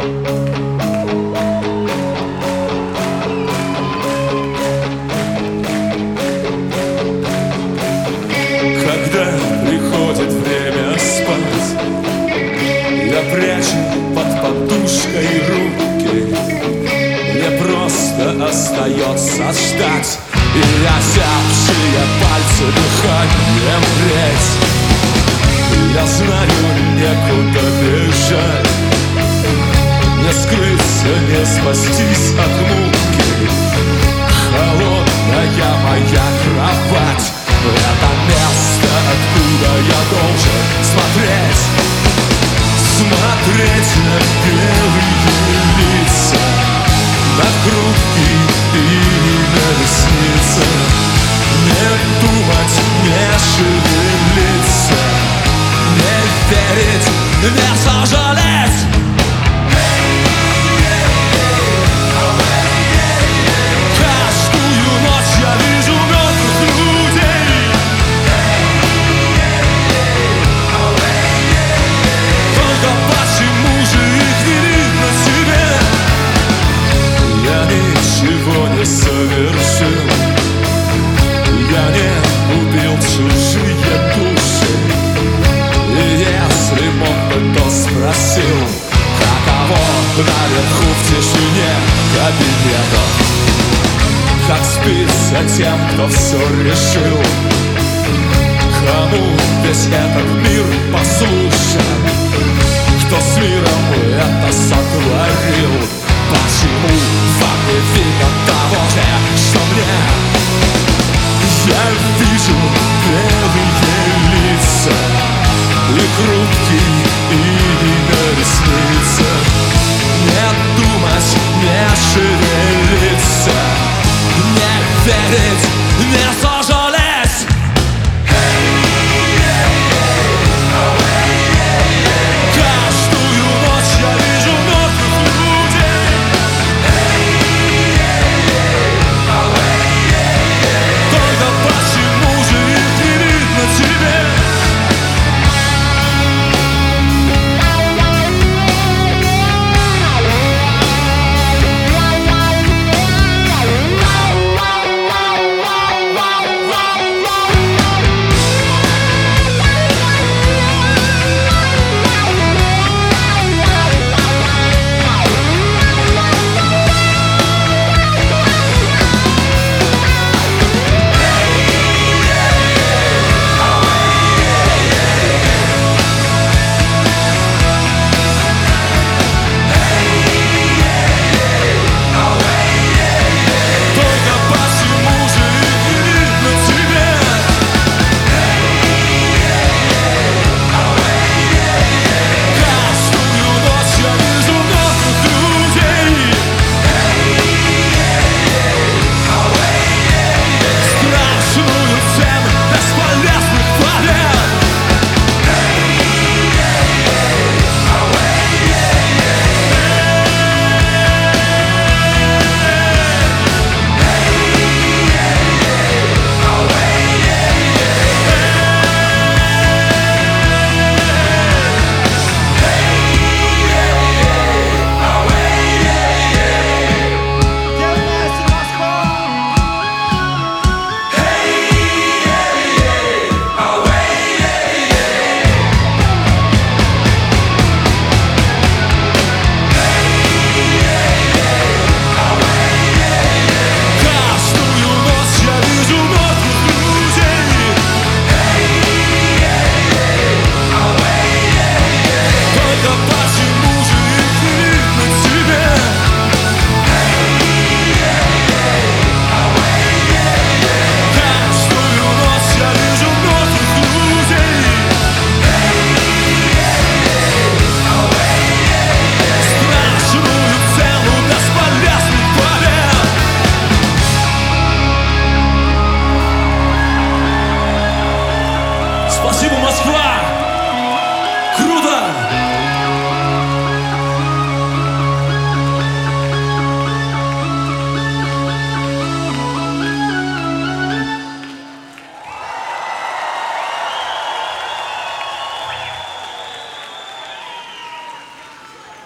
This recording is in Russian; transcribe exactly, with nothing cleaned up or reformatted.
Когда приходит время спать, я прячу под подушкой руки. Мне просто остается ждать и озябшие пальцы дыханием греть. Я знаю, некуда бежать, не скрыться, не спастись от муки. Холодная моя кровать — это место, откуда я должен смотреть. Смотреть на белые лица, на грудки и на ресницы. Не думать, не шевелиться, не верить, не сожалеть. Каждую ночь я вижу мертвых людей. Только почему же их не видно себе? Я ничего не совершил, я не убил чужие души. И если мог бы, то спросил, каково наверху в тишине кабинетов. Как спится тем, кто все решил, кому весь этот мир послушен.